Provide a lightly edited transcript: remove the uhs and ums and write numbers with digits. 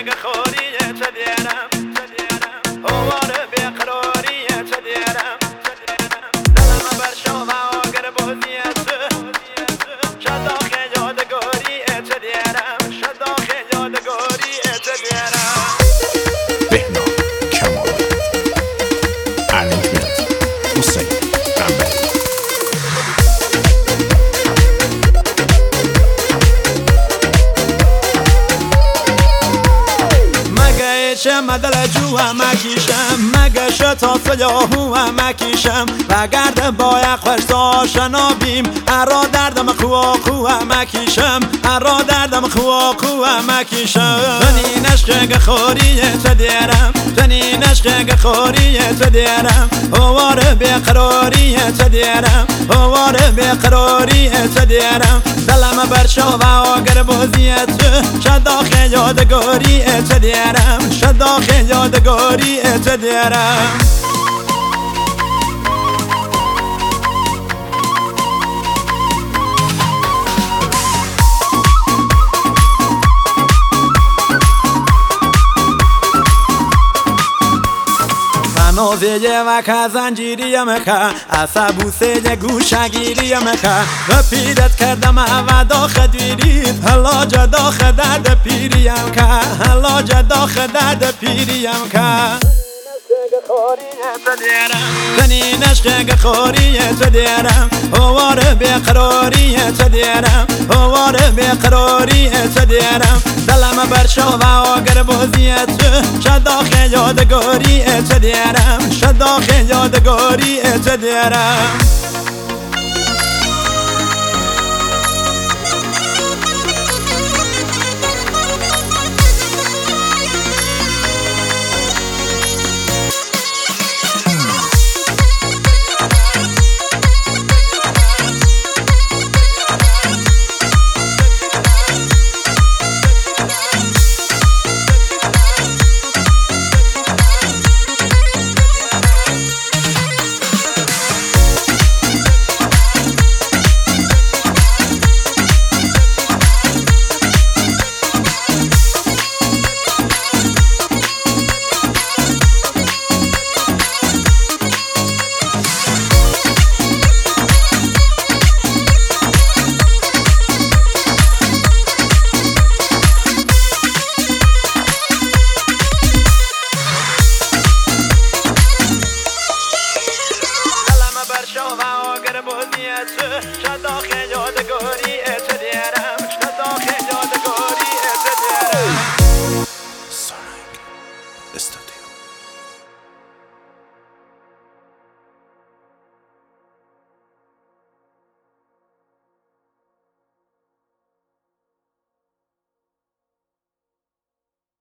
نشق خوریه تدیرم هوار بیقراریه تدیرم دلم بر شما اگر بازیت شداخ یادگاریه تدیرم شداخ یادگاریه تدیرم بهنام کمال ارنجمنت حسین قنبری مدل جوه مکیشم مگه شتا سیاهوه مکیشم و گرد باید خوش داشنا بیم ارا دردم خواه مکیشم ارا دردم خواه مکیشم زنی نشق خوریه تدیرم زنی نشق خوریه تدیرم هوار بیقراریه تدیرم هوار بیقراریه تدیرم دلم بر شما اگر بازیت شداخ یادگاریه تدیرم شداخ یادگاریه تدیرم نوزه مکه زنجیری مکه عصبوسه گوشگیری مکه و پیرت کردم و داخل دیرید هلا جداخ درد پیریم که هلا جداخ درد پیریم که زنی نشق خوریه تدیرم هوار بیقراریه تدیرم هوار بیقراریه تدیرم دلم بر شما اگر بازیت شداخ یادگاریه تدیرم شداخ یادگاریه تدیرم شداخ یادگاری تدیرم شداخ یادگاری تدیرم سارنگ استودیو